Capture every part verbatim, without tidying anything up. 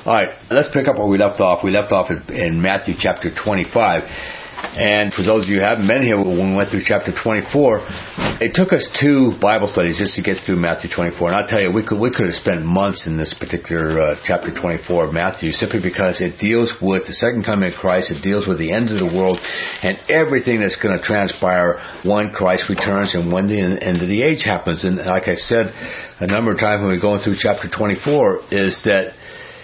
All right, let's pick up where we left off. We left off in, in Matthew chapter twenty-five. And for those of you who haven't been here, when we went through chapter twenty-four, it took us two Bible studies just to get through Matthew twenty-four. And I'll tell you, we could we could have spent months in this particular uh, chapter twenty-four of Matthew, simply because it deals with the second coming of Christ, it deals with the end of the world, and everything that's going to transpire when Christ returns and when the end of the age happens. And like I said a number of times when we're going through chapter twenty-four, is that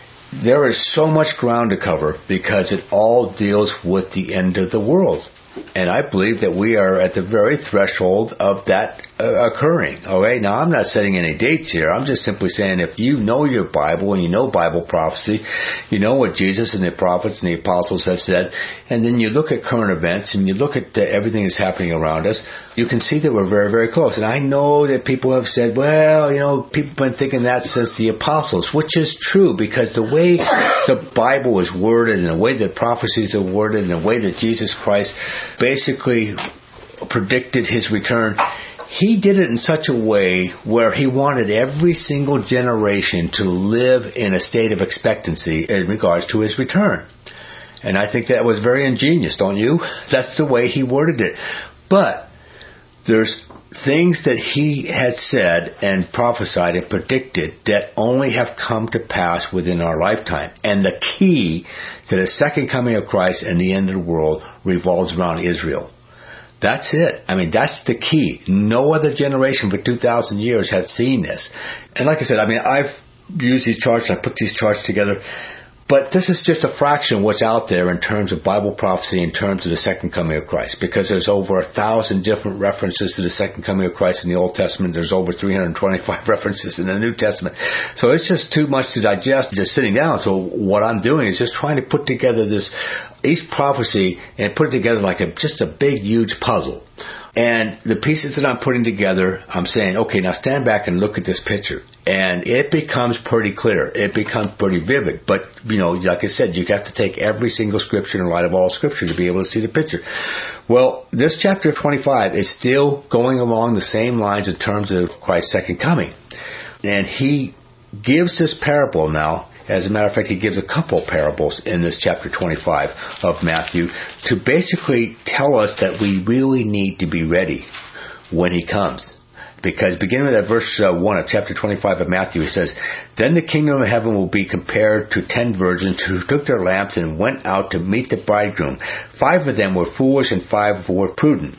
there is so much ground to cover because it all deals with the end of the world. And I believe that we are at the very threshold of that uh, occurring. All right. Now, I'm not setting any dates here. I'm just simply saying if you know your Bible and you know Bible prophecy, you know what Jesus and the prophets and the apostles have said, and then you look at current events and you look at uh, everything that's happening around us, you can see that we're very, very close. And I know that people have said, well, you know, people have been thinking that since the apostles, which is true because the way the Bible is worded and the way that prophecies are worded and the way that Jesus Christ basically predicted his return, he did it in such a way where he wanted every single generation to live in a state of expectancy in regards to his return. And I think that was very ingenious, don't you? That's the way he worded it. But there's things that he had said and prophesied and predicted that only have come to pass within our lifetime. And the key to the second coming of Christ and the end of the world revolves around Israel. That's it. I mean, that's the key. No other generation for two thousand years had seen this. And like I said, I mean, I've used these charts, I put these charts together. But this is just a fraction of what's out there in terms of Bible prophecy, in terms of the second coming of Christ. Because there's over a thousand different references to the second coming of Christ in the Old Testament. There's over three hundred twenty-five references in the New Testament. So it's just too much to digest just sitting down. So what I'm doing is just trying to put together this, each prophecy and put it together like a, just a big, huge puzzle. And the pieces that I'm putting together, I'm saying, okay, now stand back and look at this picture. And it becomes pretty clear. It becomes pretty vivid. But, you know, like I said, you have to take every single scripture in light of all scripture to be able to see the picture. Well, this chapter twenty-five is still going along the same lines in terms of Christ's second coming. And he gives this parable now. As a matter of fact, he gives a couple parables in this chapter twenty-five of Matthew to basically tell us that we really need to be ready when he comes. Because beginning with that verse uh, one of chapter twenty-five of Matthew, it says, "Then the kingdom of heaven will be compared to ten virgins who took their lamps and went out to meet the bridegroom. Five of them were foolish and five were prudent.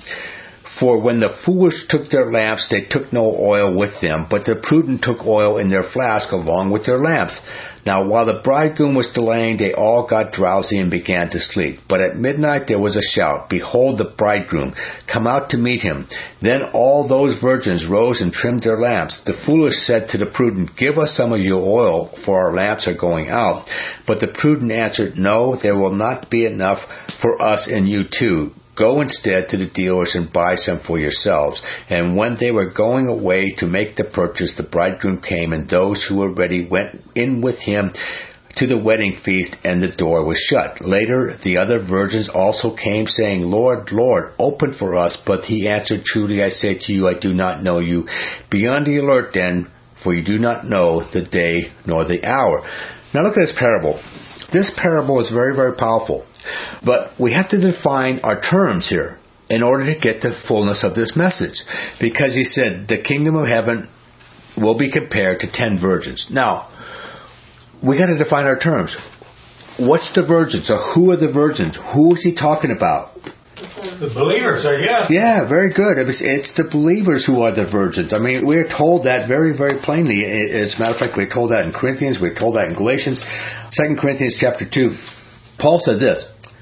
For when the foolish took their lamps, they took no oil with them, but the prudent took oil in their flask along with their lamps. Now while the bridegroom was delaying, they all got drowsy and began to sleep. But at midnight there was a shout, 'Behold the bridegroom, come out to meet him.' Then all those virgins rose and trimmed their lamps. The foolish said to the prudent, 'Give us some of your oil, for our lamps are going out.' But the prudent answered, 'No, there will not be enough for us and you too. Go instead to the dealers and buy some for yourselves.' And when they were going away to make the purchase, the bridegroom came, and those who were ready went in with him to the wedding feast, and the door was shut. Later the other virgins also came, saying, 'Lord, Lord, open for us.' But he answered, 'Truly I say to you, I do not know you. Be on the alert then, for you do not know the day nor the hour.'" Now look at this parable. This parable is very, very powerful. But we have to define our terms here in order to get the fullness of this message. Because he said the kingdom of heaven will be compared to ten virgins. Now, we got to define our terms. What's the virgins? Or who are the virgins? Who is he talking about? The believers, I guess. Yeah, very good. It's the believers who are the virgins. I mean, we're told that very, very plainly. As a matter of fact, we're told that in Corinthians. We're told that in Galatians. Second Corinthians chapter two. Paul said this.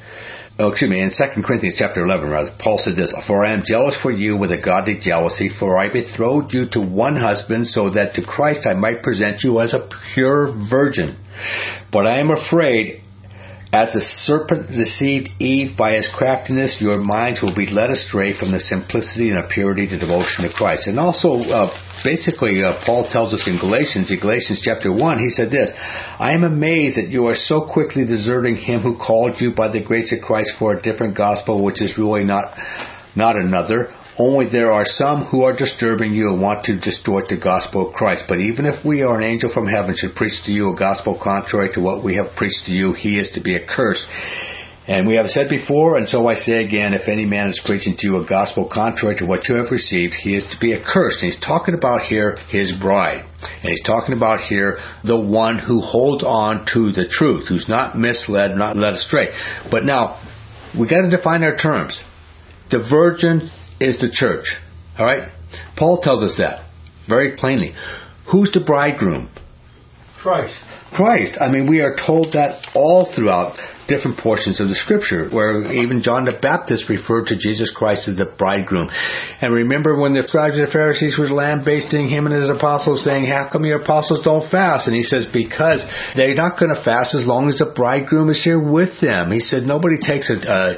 Oh, excuse me, in Second Corinthians chapter eleven, rather, Paul said this, "For I am jealous for you with a godly jealousy, for I betrothed you to one husband, so that to Christ I might present you as a pure virgin. But I am afraid, as the serpent deceived Eve by his craftiness, your minds will be led astray from the simplicity and the purity to devotion to Christ." And also, uh, basically, uh, Paul tells us in Galatians, in Galatians chapter one, he said this, "I am amazed that you are so quickly deserting him who called you by the grace of Christ for a different gospel, which is really not, not another. Only there are some who are disturbing you and want to distort the gospel of Christ. But even if we or an angel from heaven should preach to you a gospel contrary to what we have preached to you, he is to be accursed. And we have said before, and so I say again, if any man is preaching to you a gospel contrary to what you have received, he is to be accursed. And he's talking about here his bride. And he's talking about here the one who holds on to the truth, who's not misled, not led astray. But now, we got to define our terms. The virgin is the church. All right? Paul tells us that very plainly. Who's the bridegroom? Christ. Christ. I mean, we are told that all throughout different portions of the Scripture, where even John the Baptist referred to Jesus Christ as the bridegroom. And remember when the scribes and the Pharisees were lambasting him and his apostles, saying, how come your apostles don't fast? And he says, because they're not going to fast as long as the bridegroom is here with them. He said, nobody takes a,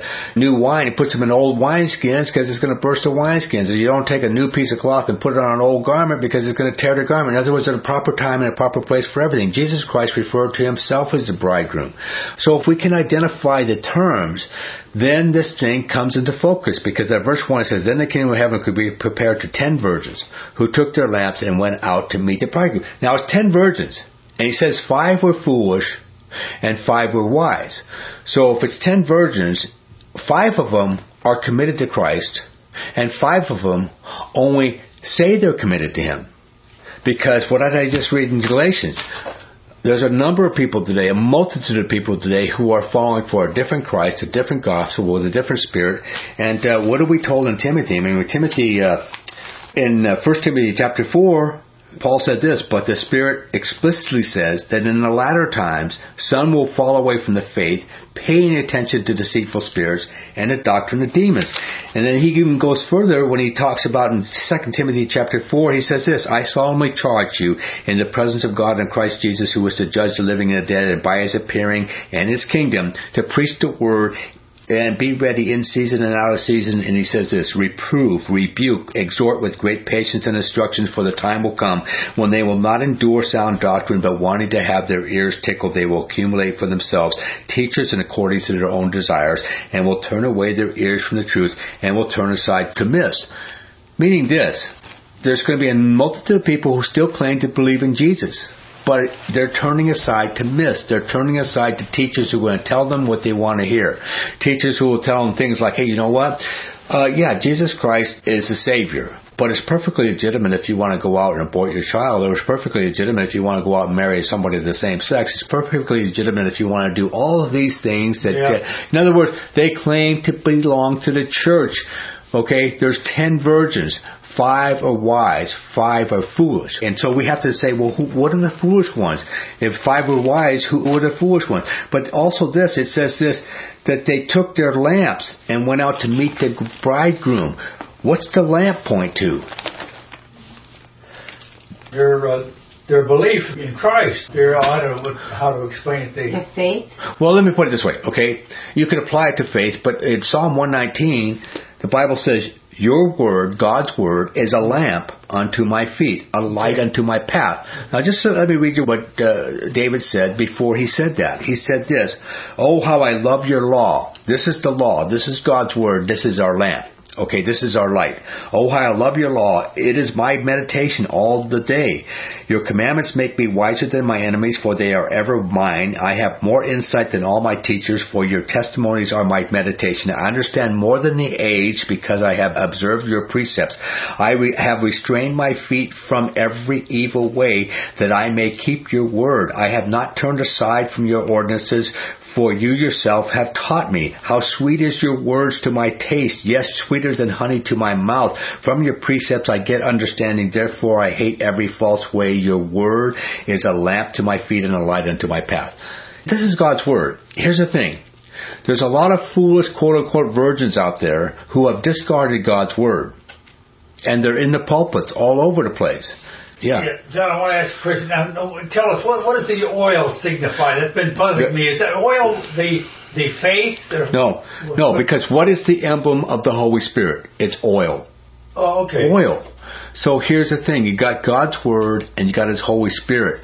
a new wine and puts them in old wineskins because it's going to burst the wineskins. And you don't take a new piece of cloth and put it on an old garment because it's going to tear the garment. In other words, there's a proper time and a proper place for everything. Jesus Christ referred to himself as the bridegroom. So if we can identify the terms, then this thing comes into focus, because that verse one says, then the kingdom of heaven could be prepared to ten virgins who took their lamps and went out to meet the bridegroom. Now it's ten virgins, and he says five were foolish and five were wise. So if it's ten virgins, five of them are committed to Christ, and five of them only say they're committed to him. Because what did I just read in Galatians? There's a number of people today, a multitude of people today, who are falling for a different Christ, a different gospel, with a different spirit. And uh, what are we told in Timothy? I mean, with Timothy, uh, in uh, First Timothy chapter four, Paul said this, but the Spirit explicitly says that in the latter times, some will fall away from the faith, paying attention to deceitful spirits and the doctrine of demons. And then he even goes further when he talks about in Second Timothy chapter four, he says this, I solemnly charge you in the presence of God and Christ Jesus, who is to judge the living and the dead, and by his appearing and his kingdom, to preach the word, and be ready in season and out of season. And he says this, reprove, rebuke, exhort with great patience and instructions, for the time will come when they will not endure sound doctrine, but wanting to have their ears tickled, they will accumulate for themselves teachers in according to their own desires, and will turn away their ears from the truth, and will turn aside to myths. Meaning this, there's going to be a multitude of people who still claim to believe in Jesus, but they're turning aside to myths. They're turning aside to teachers who are going to tell them what they want to hear. Teachers who will tell them things like, hey, you know what? Uh, yeah, Jesus Christ is the Savior. But it's perfectly legitimate if you want to go out and abort your child. Or it's perfectly legitimate if you want to go out and marry somebody of the same sex. It's perfectly legitimate if you want to do all of these things. That, yeah. uh, in other words, they claim to belong to the church. Okay, there's ten virgins. Five are wise, five are foolish. And so we have to say, well, who, what are the foolish ones? If five were wise, who were the foolish ones? But also this, it says this, that they took their lamps and went out to meet the bridegroom. What's the lamp point to? Their, uh, their belief in Christ. Their, I don't know what, how to explain it. They, Their faith? Well, let me put it this way, okay? You can apply it to faith, but in Psalm one nineteen, the Bible says, your word, God's word, is a lamp unto my feet, a light unto my path. Now just so, let me read you what uh, David said before he said that. He said this, oh, how I love your law. This is the law. This is God's word. This is our lamp. Okay, this is our light. Oh, how I love your law. It is my meditation all the day. Your commandments make me wiser than my enemies, for they are ever mine. I have more insight than all my teachers, for your testimonies are my meditation. I understand more than the age, because I have observed your precepts. I re- have restrained my feet from every evil way, that I may keep your word. I have not turned aside from your ordinances, for you yourself have taught me. How sweet is your words to my taste, yes, sweeter than honey to my mouth. From your precepts I get understanding, therefore I hate every false way. Your word is a lamp to my feet and a light unto my path. This is God's word. Here's the thing. There's a lot of foolish, quote-unquote, virgins out there who have discarded God's word. And they're in the pulpits all over the place. Yeah. yeah. John, I want to ask a question. Now, tell us, what, what does the oil signify? That's been puzzling me. Is that oil the the faith? Or no, no, because what is the emblem of the Holy Spirit? It's oil. Oh, okay. Oil. So here's the thing. You got God's Word and you got His Holy Spirit.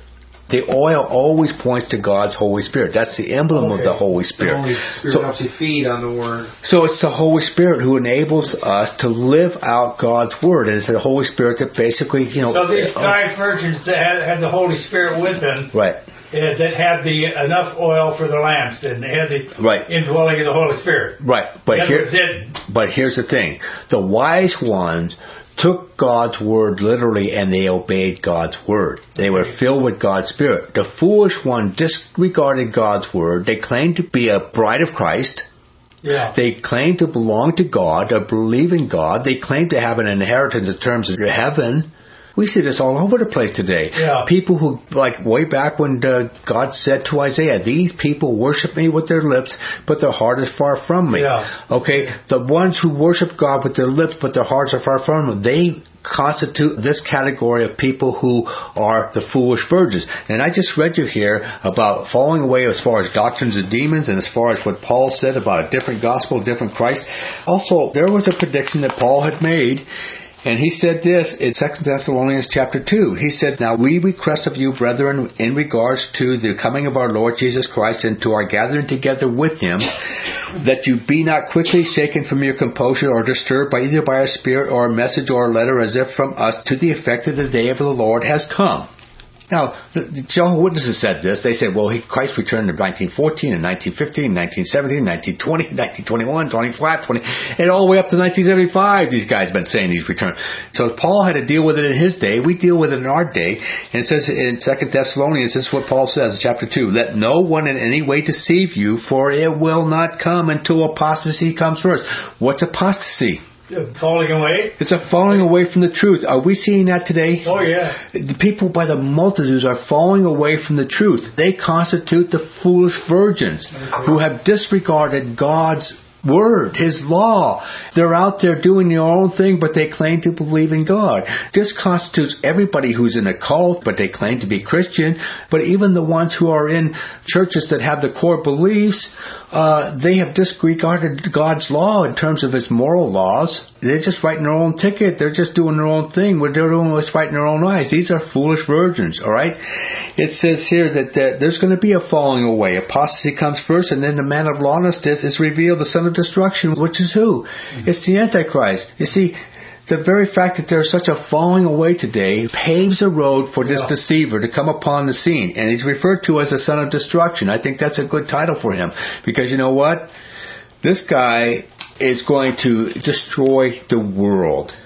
The oil always points to God's Holy Spirit. That's the emblem Okay. of the Holy Spirit. The Holy Spirit So- helps you feed on the Word. So it's the Holy Spirit who enables us to live out God's Word. And it's the Holy Spirit that basically, you know... So these uh, five virgins that had, had the Holy Spirit with them, Right. uh, that had the enough oil for the lamps, and they had the Right. indwelling of the Holy Spirit. Right. But That here, was it. but here's the thing. The wise ones took God's Word literally and they obeyed God's Word. They were filled with God's Spirit. The foolish one disregarded God's Word. They claimed to be a bride of Christ. Yeah. They claim to belong to God, to believe in God. They claim to have an inheritance in terms of heaven. We see this all over the place today. Yeah. People who, like way back when uh, God said to Isaiah, these people worship me with their lips, but their heart is far from me. Yeah. Okay? The ones who worship God with their lips, but their hearts are far from him, they constitute this category of people who are the foolish virgins. And I just read you here about falling away as far as doctrines of demons and as far as what Paul said about a different gospel, a different Christ. Also, there was a prediction that Paul had made, and he said this in Second Thessalonians chapter two. He said, "Now we request of you, brethren, in regards to the coming of our Lord Jesus Christ and to our gathering together with him, that you be not quickly shaken from your composure or disturbed by either by a spirit or a message or a letter as if from us, to the effect that the day of the Lord has come." Now, the Jehovah's Witnesses said this. They said, well, he, Christ returned in nineteen fourteen and nineteen fifteen, nineteen seventeen, nineteen twenty, nineteen twenty-one, twenty-five, twenty, and all the way up to nineteen seventy-five, these guys have been saying he's returned. So Paul had to deal with it in his day. We deal with it in our day. And it says in Second Thessalonians, this is what Paul says in chapter two, "Let no one in any way deceive you, for it will not come until apostasy comes first." What's apostasy? Falling away? It's a falling away from the truth. Are we seeing that today? Oh, yeah. The people by the multitudes are falling away from the truth. They constitute the foolish virgins who have disregarded God's Word, His law. They're out there doing their own thing, but they claim to believe in God. This constitutes everybody who's in a cult, but they claim to be Christian. But even the ones who are in churches that have the core beliefs, uh, they have disregarded God's law in terms of His moral laws. They're just writing their own ticket. They're just doing their own thing. What they're doing is fighting their own eyes. These are foolish virgins, all right? It says here that, that there's going to be a falling away. Apostasy comes first, and then the man of lawlessness is revealed, the son of destruction, which is who? Mm-hmm. It's the Antichrist. You see, the very fact that there's such a falling away today paves a road for this yeah. deceiver to come upon the scene. And he's referred to as the son of destruction. I think that's a good title for him. Because you know what? This guy is going to destroy the world.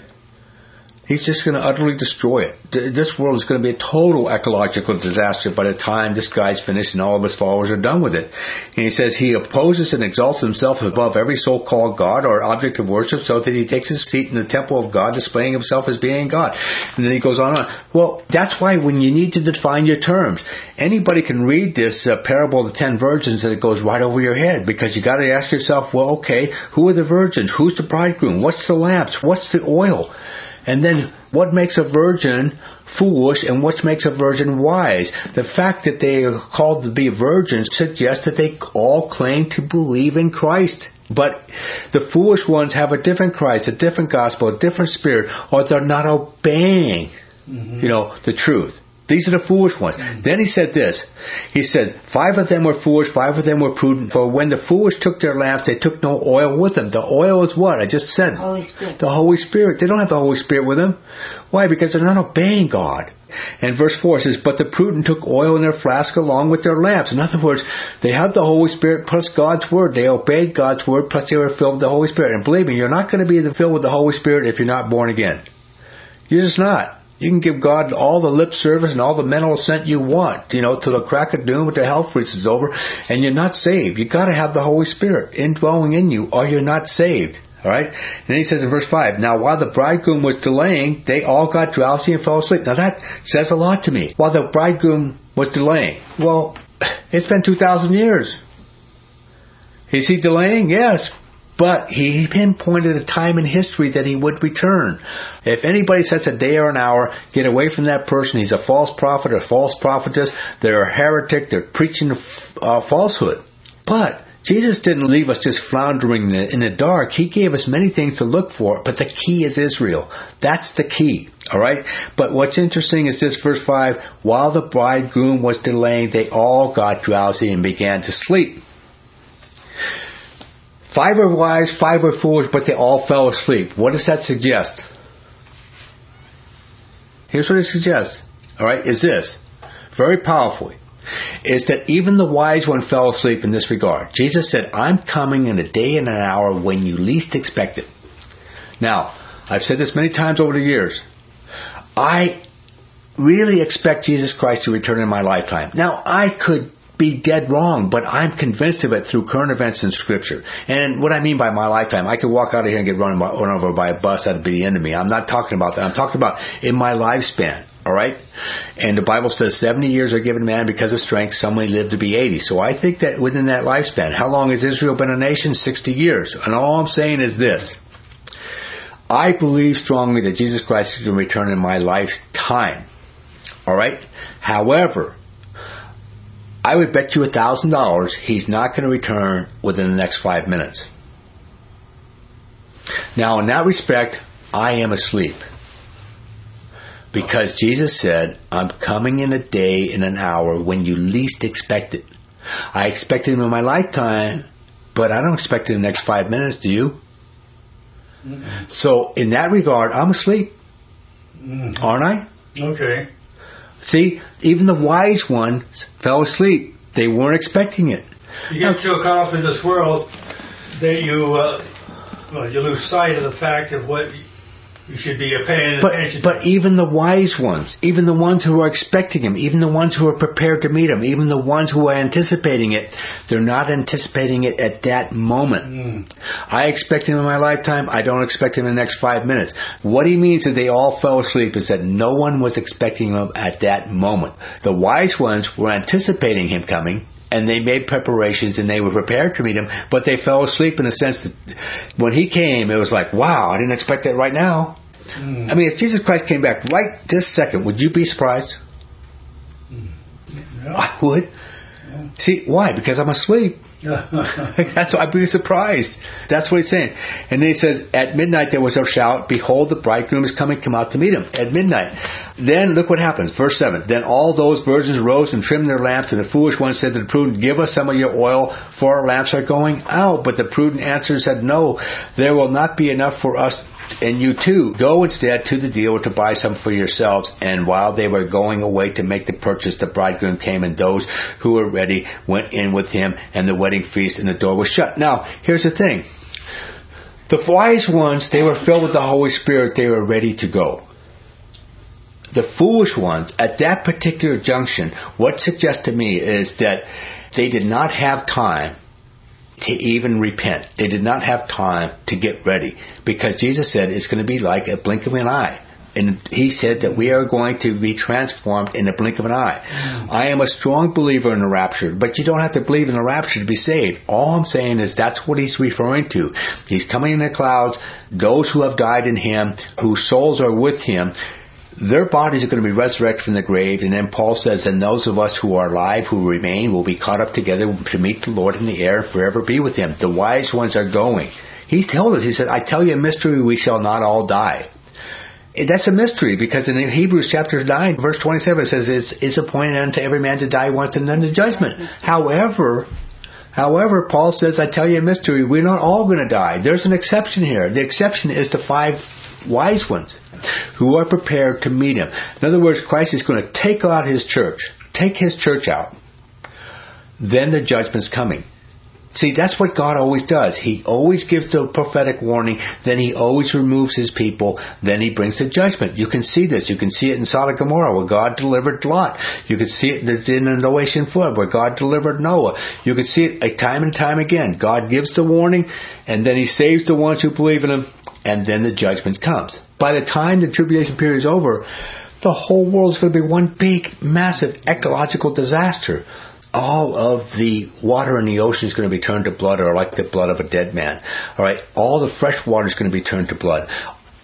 He's just going to utterly destroy it. This world is going to be a total ecological disaster by the time this guy's finished and all of his followers are done with it. And he says he opposes and exalts himself above every so-called God or object of worship, so that he takes his seat in the temple of God, displaying himself as being God. And then he goes on and on. Well, that's why when you need to define your terms, anybody can read this uh, parable of the ten virgins and it goes right over your head, because you got to ask yourself, well, okay, who are the virgins? Who's the bridegroom? What's the lamps? What's the oil? And then what makes a virgin foolish and what makes a virgin wise? The fact that they are called to be virgins suggests that they all claim to believe in Christ. But the foolish ones have a different Christ, a different gospel, a different spirit, or they're not obeying, mm-hmm. you know, the truth. These are the foolish ones. Mm-hmm. Then he said this. He said, five of them were foolish, five of them were prudent. For when the foolish took their lamps, they took no oil with them. The oil is what? I just said. Holy Spirit. The Holy Spirit. They don't have the Holy Spirit with them. Why? Because they're not obeying God. And verse four says, but the prudent took oil in their flask along with their lamps. In other words, they had the Holy Spirit plus God's Word. They obeyed God's Word plus they were filled with the Holy Spirit. And believe me, you're not going to be filled with the Holy Spirit if you're not born again. You're just not. You can give God all the lip service and all the mental assent you want, you know, till the crack of doom, till hell freezes over, and you're not saved. You got to have the Holy Spirit indwelling in you, or you're not saved. All right? And then he says in verse five, now while the bridegroom was delaying, they all got drowsy and fell asleep. Now that says a lot to me. While the bridegroom was delaying. Well, it's been two thousand years. Is he delaying? Yes. But he pinpointed a time in history that he would return. If anybody sets a day or an hour, get away from that person. He's a false prophet or false prophetess. They're a heretic. They're preaching uh, falsehood. But Jesus didn't leave us just floundering in the dark. He gave us many things to look for, but the key is Israel. That's the key, all right? But what's interesting is this, verse five, while the bridegroom was delaying, they all got drowsy and began to sleep. Five were wise, five were foolish, but they all fell asleep. What does that suggest? Here's what it suggests, all right, is this, very powerfully, is that even the wise one fell asleep in this regard. Jesus said, I'm coming in a day and an hour when you least expect it. Now, I've said this many times over the years. I really expect Jesus Christ to return in my lifetime. Now, I could be dead wrong, but I'm convinced of it through current events in Scripture. And what I mean by my lifetime, I could walk out of here and get run, run over by a bus. That'd be the end of me. I'm not talking about that. I'm talking about in my lifespan. All right? And the Bible says seventy years are given man because of strength. Some may live to be eighty. So I think that within that lifespan, how long has Israel been a nation? sixty years. And all I'm saying is this. I believe strongly that Jesus Christ is going to return in my lifetime. All right? However, I would bet you a thousand dollars he's not going to return within the next five minutes. Now, in that respect, I am asleep. Because Jesus said, I'm coming in a day and an hour when you least expect it. I expect it in my lifetime, but I don't expect it in the next five minutes, do you? Mm-hmm. So, in that regard, I'm asleep. Mm-hmm. Aren't I? Okay. See, even the wise ones fell asleep. They weren't expecting it. You get so caught up in this world that you, uh, well, you lose sight of the fact of what you should be paying but, attention but to. But even the wise ones, even the ones who are expecting him, even the ones who are prepared to meet him, even the ones who are anticipating it, they're not anticipating it at that moment. Mm. I expect him in my lifetime. I don't expect him in the next five minutes. What he means that they all fell asleep is that no one was expecting him at that moment. The wise ones were anticipating him coming, and they made preparations and they were prepared to meet him, but they fell asleep in the sense that when he came, it was like, wow, I didn't expect that right now. Mm. I mean, if Jesus Christ came back right this second, would you be surprised? Mm. Yeah. I would. Yeah. See, why? Because I'm asleep. That's why I'd be surprised. That's what he's saying. And then he says, at midnight there was a shout, behold, the bridegroom is coming, come out to meet him. At midnight. Then look what happens. Verse seven. Then all those virgins rose and trimmed their lamps, and the foolish one said to the prudent, give us some of your oil, for our lamps are going out. But the prudent answered and said, no, there will not be enough for us and you too. Go instead to the dealer to buy some for yourselves. And while they were going away to make the purchase, the bridegroom came, and those who were ready went in with him, and the wedding feast and the door was shut. Now, here's the thing. The wise ones, they were filled with the Holy Spirit. They were ready to go. The foolish ones, at that particular junction, what suggests to me is that they did not have time to even repent. They did not have time to get ready, because Jesus said it's going to be like a blink of an eye. And he said that we are going to be transformed in a blink of an eye. Mm. I am a strong believer in the rapture, but you don't have to believe in the rapture to be saved. All I'm saying is that's what he's referring to. He's coming in the clouds. Those who have died in him, whose souls are with him, their bodies are going to be resurrected from the grave. And then Paul says, and those of us who are alive, who remain, will be caught up together to meet the Lord in the air and forever be with him. The wise ones are going. He told us, he said, I tell you a mystery, we shall not all die. That's a mystery, because in Hebrews chapter nine, verse twenty-seven, it says, it's, it's appointed unto every man to die once and then the judgment. However, however, Paul says, I tell you a mystery, we're not all going to die. There's an exception here. The exception is the five wise ones who are prepared to meet him. In other words, Christ is going to take out his church, take his church out. Then the judgment's coming. See, that's what God always does. He always gives the prophetic warning, then he always removes his people, then he brings the judgment. You can see this. You can see it in Sodom and Gomorrah, where God delivered Lot. You can see it in the Noachian flood, where God delivered Noah. You can see it time and time again. God gives the warning, and then he saves the ones who believe in him, and then the judgment comes. By the time the tribulation period is over, the whole world is going to be one big, massive ecological disaster. All of the water in the ocean is going to be turned to blood, or like the blood of a dead man. All right, all the fresh water is going to be turned to blood.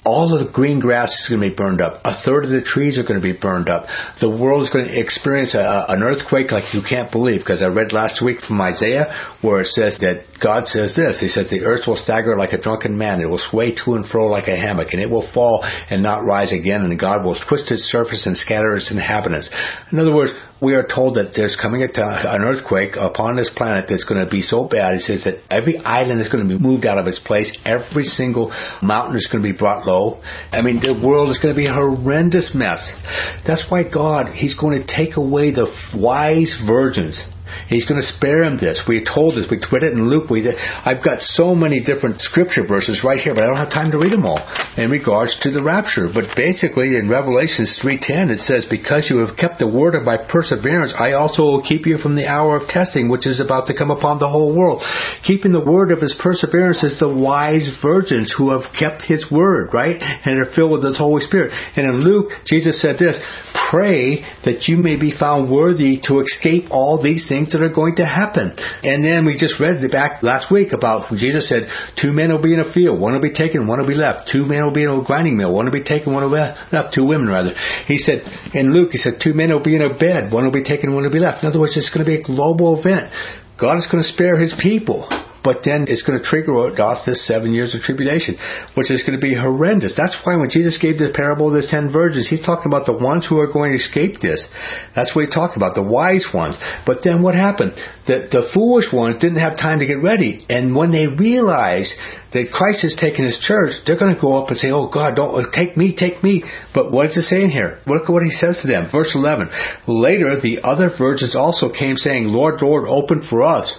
All of the green grass is going to be burned up. A third of the trees are going to be burned up. The world is going to experience a, an earthquake like you can't believe, because I read last week from Isaiah where it says that God says this. He says the earth will stagger like a drunken man. It will sway to and fro like a hammock, and it will fall and not rise again, and God will twist its surface and scatter its inhabitants. In other words, we are told that there's coming a time, an earthquake upon this planet that's going to be so bad. It says that every island is going to be moved out of its place. Every single mountain is going to be brought low. I mean, the world is going to be a horrendous mess. That's why God, He's going to take away the wise virgins. He's going to spare him this. We told this. We read it in Luke. We, I've got so many different scripture verses right here, but I don't have time to read them all in regards to the rapture. But basically, in Revelation three ten, it says, because you have kept the word of my perseverance, I also will keep you from the hour of testing, which is about to come upon the whole world. Keeping the word of his perseverance is the wise virgins who have kept his word, right? And are filled with the Holy Spirit. And in Luke, Jesus said this, pray that you may be found worthy to escape all these things that are going to happen. And then we just read back last week about when Jesus said, two men will be in a field, one will be taken, one will be left. Two men will be in a grinding mill, one will be taken, one will be left. Two women, rather. He said, in Luke, he said, two men will be in a bed, one will be taken, one will be left. In other words, it's going to be a global event. God is going to spare his people. But then it's going to trigger off this seven years of tribulation, which is going to be horrendous. That's why when Jesus gave the parable of the ten virgins, he's talking about the ones who are going to escape this. That's what he's talking about, the wise ones. But then what happened? The, the foolish ones didn't have time to get ready. And when they realize that Christ has taken his church, they're going to go up and say, oh God, don't take me, take me. But what is it saying here? Look at what he says to them. Verse eleven. Later, the other virgins also came saying, Lord, Lord, open for us.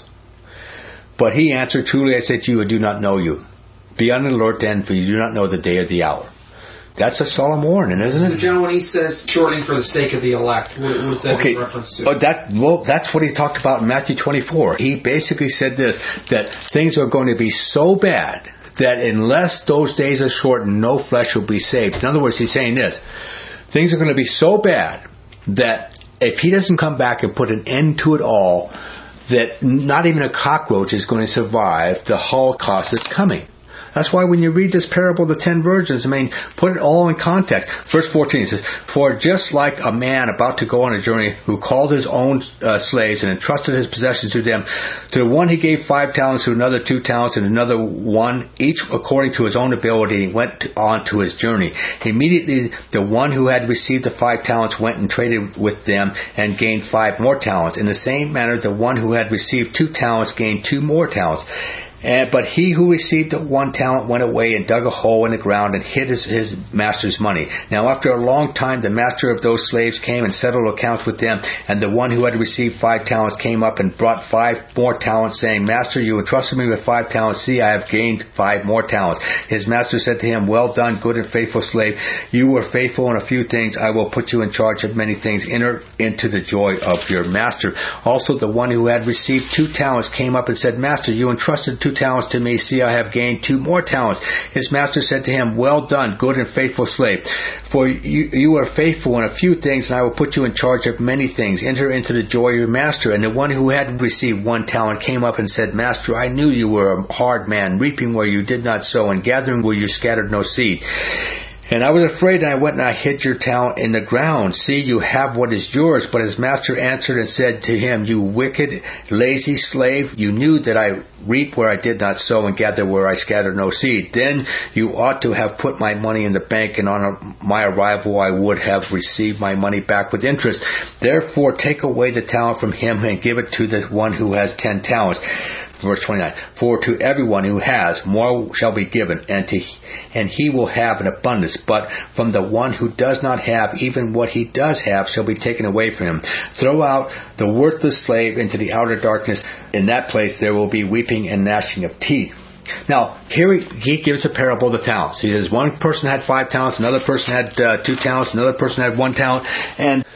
But he answered, truly I say to you, I do not know you. Be on the alert then, for you do not know the day or the hour. That's a solemn warning, isn't it? So, John, when he says shortening for the sake of the elect, what, what is that okay. in reference to? Oh, that, well, that's what he talked about in Matthew twenty-four. He basically said this, that things are going to be so bad that unless those days are shortened, no flesh will be saved. In other words, he's saying this. Things are going to be so bad that if he doesn't come back and put an end to it all, that not even a cockroach is going to survive the Holocaust that's coming. That's why when you read this parable of the ten virgins, I mean, put it all in context. Verse fourteen it says, for just like a man about to go on a journey who called his own uh, slaves and entrusted his possessions to them, to the one he gave five talents, to another two talents, and another one, each according to his own ability, went on to his journey. Immediately the one who had received the five talents went and traded with them and gained five more talents. In the same manner, the one who had received two talents gained two more talents. Uh, but he who received the one talent went away and dug a hole in the ground and hid his, his master's money. Now after a long time the master of those slaves came and settled accounts with them, and the one who had received five talents came up and brought five more talents, saying, Master, you entrusted me with five talents. See, I have gained five more talents. His master said to him, well done, good and faithful slave. You were faithful in a few things. I will put you in charge of many things. Enter into the joy of your master. Also the one who had received two talents came up and said, Master, you entrusted two talents to me. See, I have gained two more talents. His master said to him, well done, good and faithful slave. For you, you are faithful in a few things, and I will put you in charge of many things. Enter into the joy of your master. And the one who had received one talent came up and said, Master, I knew you were a hard man, reaping where you did not sow, and gathering where you scattered no seed. And I was afraid, and I went and I hid your talent in the ground. See, you have what is yours. But his master answered and said to him, you wicked, lazy slave, you knew that I reap where I did not sow and gather where I scattered no seed. Then you ought to have put my money in the bank, and on my arrival I would have received my money back with interest. Therefore take away the talent from him and give it to the one who has ten talents. Verse twenty-nine, for to everyone who has, more shall be given, and to and he will have an abundance. But from the one who does not have, even what he does have shall be taken away from him. Throw out the worthless slave into the outer darkness. In that place there will be weeping and gnashing of teeth. Now, here he, he gives a parable of the talents. He says one person had five talents, another person had uh, two talents, another person had one talent. And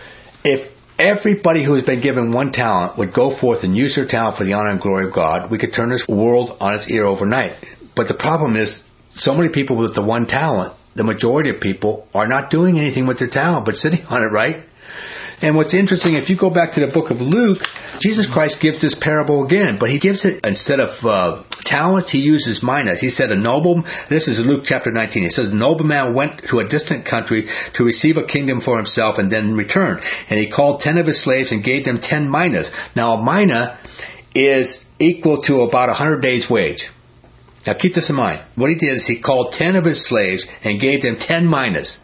if everybody who has been given one talent would go forth and use their talent for the honor and glory of God, we could turn this world on its ear overnight. But the problem is, so many people with the one talent, the majority of people, are not doing anything with their talent but sitting on it, right? And what's interesting, if you go back to the book of Luke, Jesus Christ gives this parable again, but he gives it, instead of uh, talents, he uses minas. He said a noble, this is Luke chapter nineteen, it says a nobleman went to a distant country to receive a kingdom for himself and then return. And he called ten of his slaves and gave them ten minas. Now a mina is equal to about a hundred days' wage. Now keep this in mind. What he did is he called ten of his slaves and gave them ten minas.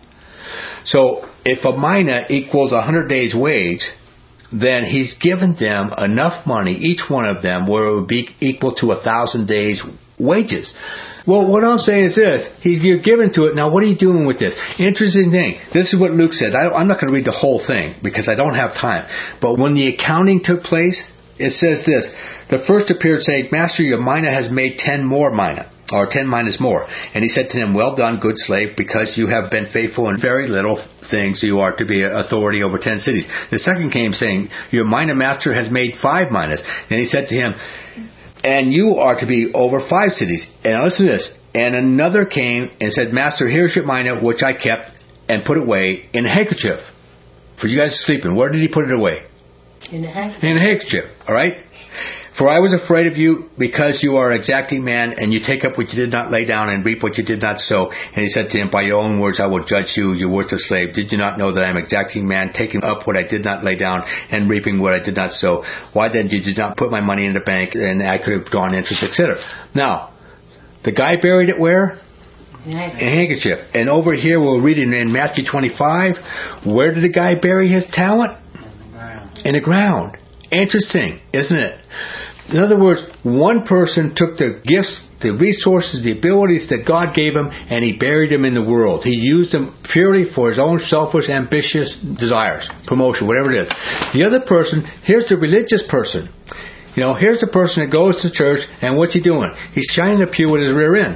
So if a mina equals a hundred days' wage, then he's given them enough money, each one of them, where it would be equal to a thousand days' wages. Well, what I'm saying is this. He's you're given to it. Now, what are you doing with this? Interesting thing. This is what Luke says. I, I'm not going to read the whole thing because I don't have time. But when the accounting took place, it says this. The first appeared saying, Master, your mina has made ten more mina, or ten minas more. And he said to him, Well done, good slave, because you have been faithful in very little things, you are to be authority over ten cities. The second came saying, Your mina master has made five minas. And he said to him, And you are to be over five cities. And listen to this. And another came and said, Master, here's your mina, which I kept and put away in a handkerchief. For you guys sleeping. Where did he put it away? In a handkerchief. In a handkerchief. All right? For I was afraid of you because you are an exacting man, and you take up what you did not lay down and reap what you did not sow. And he said to him, By your own words I will judge you, you worthless slave. Did you not know that I am an exacting man, taking up what I did not lay down and reaping what I did not sow? Why then did you not put my money in the bank, and I could have drawn interest, et cetera? Now, the guy buried it where? In a handkerchief. And over here we'll read it in Matthew twenty-five. Where did the guy bury his talent? In the ground. Interesting, isn't it? In other words, one person took the gifts, the resources, the abilities that God gave him, and he buried them in the world. He used them purely for his own selfish, ambitious desires, promotion, whatever it is. The other person, here's the religious person. You know, here's the person that goes to church, and what's he doing? He's shining the pew with his rear end.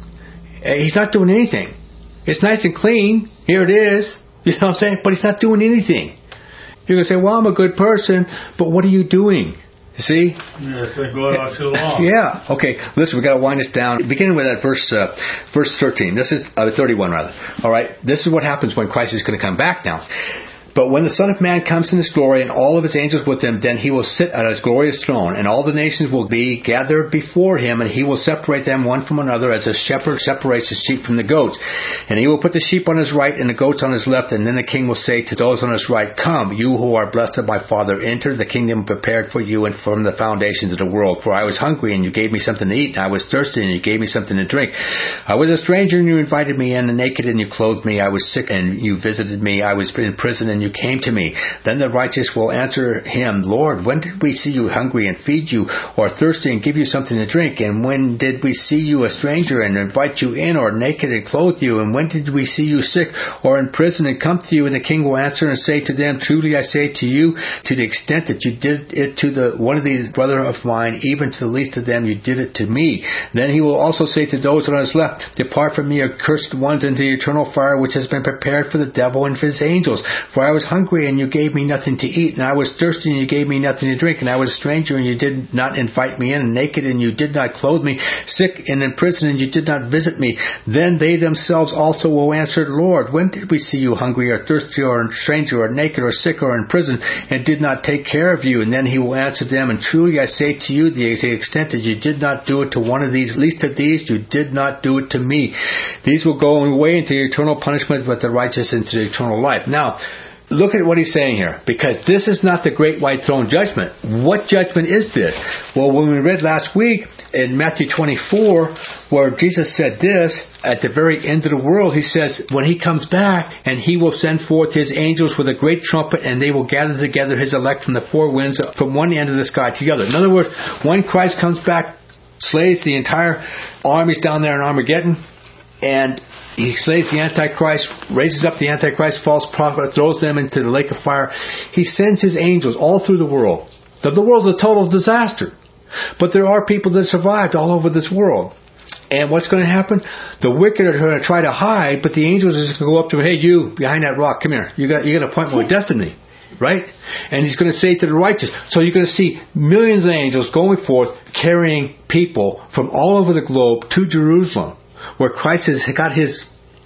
He's not doing anything. It's nice and clean. Here it is. You know what I'm saying? But he's not doing anything. You're going to say, well, I'm a good person, but what are you doing? You see? Yeah, it's been going on too long. Yeah. Okay. Listen, we've got to wind this down. Beginning with that verse, uh, verse thirteen. This is, uh, thirty-one rather. All right. This is what happens when Christ is going to come back now. But when the Son of Man comes in his glory and all of his angels with him, then he will sit at his glorious throne, and all the nations will be gathered before him, and he will separate them one from another as a shepherd separates the sheep from the goats. And he will put the sheep on his right and the goats on his left, and then the king will say to those on his right, Come, you who are blessed of my Father, enter the kingdom prepared for you and from the foundations of the world. For I was hungry, and you gave me something to eat, and I was thirsty, and you gave me something to drink. I was a stranger, and you invited me in, and naked, and you clothed me. I was sick, and you visited me. I was in prison, and you came to me. Then the righteous will answer him, Lord, when did we see you hungry and feed you, or thirsty and give you something to drink? And when did we see you a stranger and invite you in, or naked and clothe you? And when did we see you sick or in prison and come to you? And the king will answer and say to them, Truly I say to you, to the extent that you did it to the one of these brother of mine, even to the least of them, you did it to me. Then he will also say to those on his left, Depart from me, accursed ones, into the eternal fire which has been prepared for the devil and for his angels. For I was hungry, and you gave me nothing to eat, and I was thirsty, and you gave me nothing to drink, and I was a stranger, and you did not invite me in, and naked, and you did not clothe me, sick and in prison, and you did not visit me. Then they themselves also will answer, Lord, when did we see you hungry, or thirsty, or a stranger, or naked, or sick, or in prison, and did not take care of you? And then he will answer them, And truly I say to you, the, the extent that you did not do it to one of these, least of these, you did not do it to me. These will go away into eternal punishment, but the righteous into the eternal life. Now, look at what he's saying here, because this is not the great white throne judgment. What judgment is this? Well, when we read last week in Matthew twenty-four, where Jesus said this, at the very end of the world, he says, when he comes back, and he will send forth his angels with a great trumpet, and they will gather together his elect from the four winds, from one end of the sky to the other. In other words, when Christ comes back, slays the entire armies down there in Armageddon, and he slays the Antichrist, raises up the Antichrist, false prophet, throws them into the lake of fire. He sends his angels all through the world. The, the world's a total disaster. But there are people that survived all over this world. And what's going to happen? The wicked are going to try to hide, but the angels are just going to go up to him, Hey, you, behind that rock, come here. You got, you got an appointment with destiny. Right? And he's going to say to the righteous. So you're going to see millions of angels going forth, carrying people from all over the globe to Jerusalem, where Christ has got his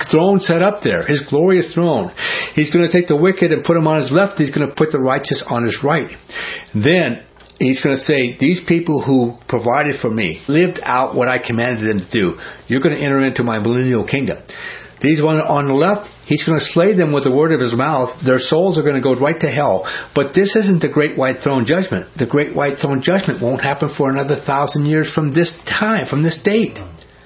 throne set up there, His glorious throne. He's going to take the wicked and put them on His left. He's going to put the righteous on His right. Then He's going to say, these people who provided for me, lived out what I commanded them to do, you're going to enter into my millennial kingdom. These one on the left, He's going to slay them with the word of His mouth. Their souls are going to go right to hell. But this isn't the great white throne judgment. The great white throne judgment won't happen for another thousand years from this time, from this date.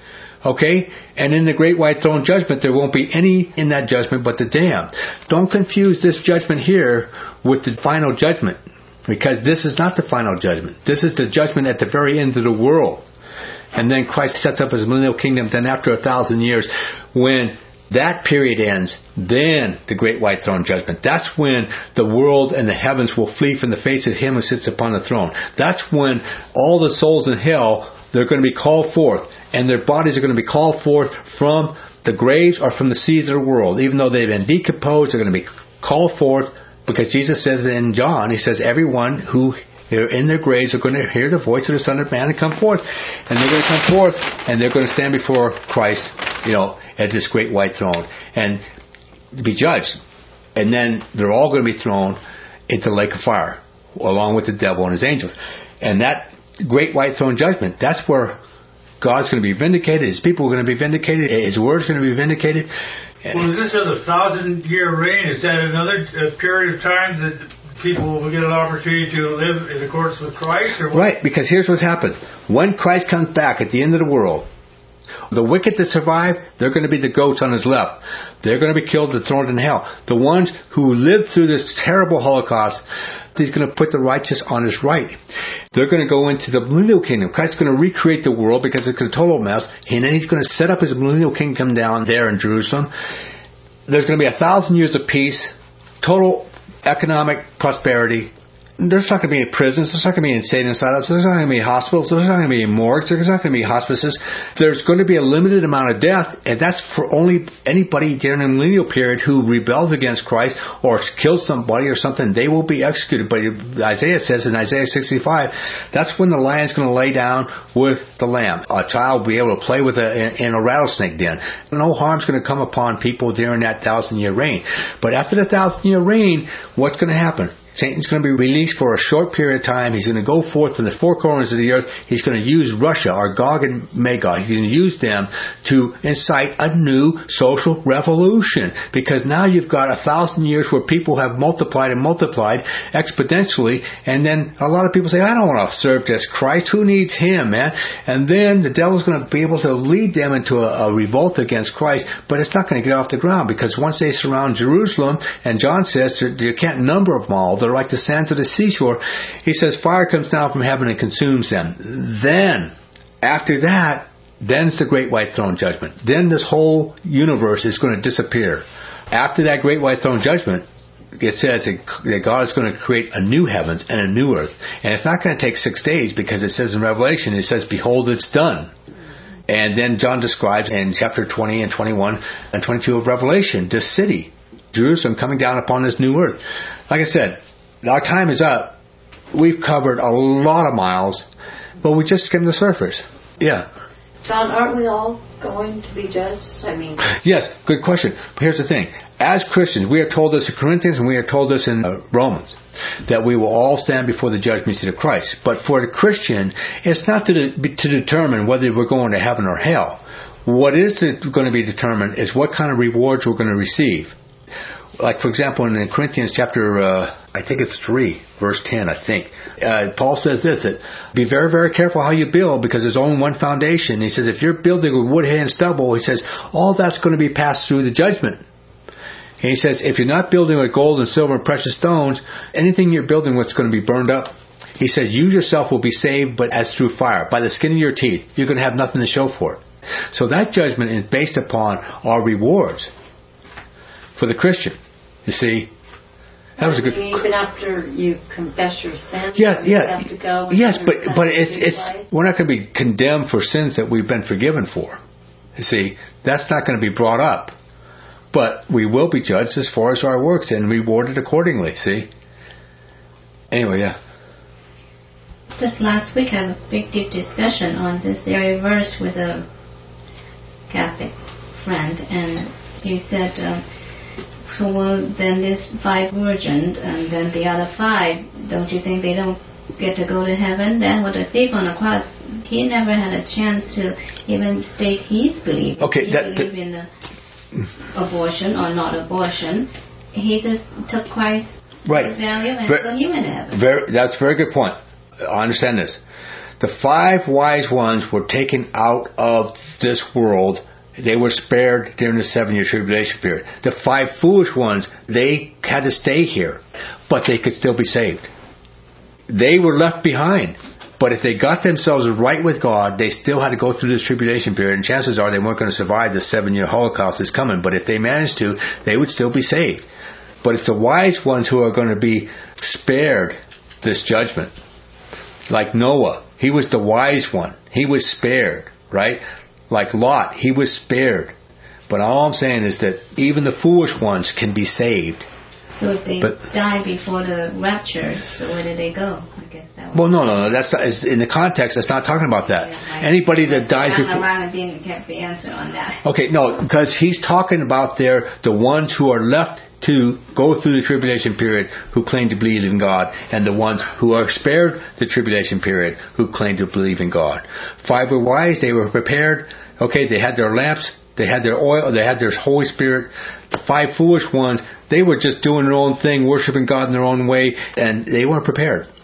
Okay? And in the great white throne judgment, there won't be any in that judgment but the damned. Don't confuse this judgment here with the final judgment. Because this is not the final judgment. This is the judgment at the very end of the world. And then Christ sets up His millennial kingdom. Then after a thousand years, when that period ends, then the great white throne judgment. That's when the world and the heavens will flee from the face of Him who sits upon the throne. That's when all the souls in hell, they're going to be called forth. And their bodies are going to be called forth from the graves or from the seas of the world. Even though they've been decomposed, they're going to be called forth. Because Jesus says in John, He says, everyone who are in their graves are going to hear the voice of the Son of Man and come forth. And they're going to come forth and they're going to stand before Christ, you know, at this great white throne and be judged. And then they're all going to be thrown into the lake of fire along with the devil and his angels. And that great white throne judgment, that's where God's going to be vindicated. His people are going to be vindicated. His word is going to be vindicated. Well, is this a thousand-year reign? Is that another uh, period of time that people will get an opportunity to live in accordance with Christ? Or what? Right, because here's what happens. When Christ comes back at the end of the world, the wicked that survive, they're going to be the goats on His left. They're going to be killed and thrown in hell. The ones who lived through this terrible Holocaust, He's going to put the righteous on His right. They're going to go into the millennial kingdom. Christ's going to recreate the world because it's a total mess. And then He's going to set up His millennial kingdom down there in Jerusalem. There's going to be a thousand years of peace, total economic prosperity. There's not going to be any prisons. There's not going to be insane asylums. There's not going to be hospitals. There's not going to be morgues. There's not going to be hospices. There's going to be a limited amount of death, and that's for only anybody during the millennial period who rebels against Christ or kills somebody or something. They will be executed. But Isaiah says in Isaiah sixty-five, that's when the lion's going to lay down with the lamb. A child will be able to play with a, in a rattlesnake den. No harm's going to come upon people during that thousand-year reign. But after the thousand-year reign, what's going to happen? Satan's going to be released for a short period of time. He's going to go forth from the four corners of the earth. He's going to use Russia, or Gog and Magog. He's going to use them to incite a new social revolution. Because now you've got a thousand years where people have multiplied and multiplied exponentially. And then a lot of people say, I don't want to serve this Christ. Who needs Him, man? And then the devil's going to be able to lead them into a, a revolt against Christ. But it's not going to get off the ground. Because once they surround Jerusalem, and John says you can't number them all. They're like the sands of the seashore. He says fire comes down from heaven and consumes them. Then, after that, then's the great white throne judgment. Then this whole universe is going to disappear. After that great white throne judgment, it says that God is going to create a new heavens and a new earth. And it's not going to take six days because it says in Revelation, it says, behold, it's done. And then John describes in chapter twenty and twenty-one and twenty-two of Revelation, this city, Jerusalem, coming down upon this new earth. Like I said, our time is up. We've covered a lot of miles, but we just skimmed the surface. Yeah. John, aren't we all going to be judged? I mean... Yes, good question. But here's the thing. As Christians, we are told this in Corinthians and we are told this in uh, Romans, that we will all stand before the judgment seat of Christ. But for the Christian, it's not to, de- to determine whether we're going to heaven or hell. What is to, going to be determined is what kind of rewards we're going to receive. Like, for example, in Corinthians chapter, uh, I think it's three, verse ten, I think. Uh, Paul says this, that be very, very careful how you build because there's only one foundation. He says if you're building with wood, hay, and stubble, he says all that's going to be passed through the judgment. And he says if you're not building with gold and silver and precious stones, anything you're building with is going to be burned up. He says you yourself will be saved, but as through fire, by the skin of your teeth. You're going to have nothing to show for it. So that judgment is based upon our rewards for the Christian. You see, that was a good. Even after you confess your sins, yeah, yeah, you have to go yes, but but it's it's we're not going to be condemned for sins that we've been forgiven for. You see, that's not going to be brought up, but we will be judged as far as our works and rewarded accordingly. See. Anyway, yeah. This last week, I had a big, deep discussion on this very verse with a Catholic friend, and you said, um, so well, then there's five virgins, and then the other five, don't you think they don't get to go to heaven? Then with the thief on the cross, he never had a chance to even state his belief. Okay, he that, believed in the abortion or not abortion. He just took Christ's right. value and Ver- so he went to heaven. Very, that's a very good point. I understand this. The five wise ones were taken out of this world. They were spared during the seven-year tribulation period. The five foolish ones, they had to stay here, but they could still be saved. They were left behind. But if they got themselves right with God, they still had to go through this tribulation period, and chances are they weren't going to survive the seven-year Holocaust that's coming. But if they managed to, they would still be saved. But it's the wise ones who are going to be spared this judgment. Like Noah, he was the wise one. He was spared, right? Like Lot, he was spared. But all I'm saying is that even the foolish ones can be saved. So if they But- die before the rapture, so where did they go? I guess that was... Well, no, no, no. That's not, it's, in the context. That's not talking about that. Anybody that dies I'm before. around and didn't get the answer on that. Okay, no, because he's talking about there the ones who are left to go through the tribulation period who claim to believe in God, and the ones who are spared the tribulation period who claim to believe in God. Five were wise, they were prepared. Okay, they had their lamps, they had their oil, they had their Holy Spirit. The five foolish ones, they were just doing their own thing, worshiping God in their own way, and they weren't prepared.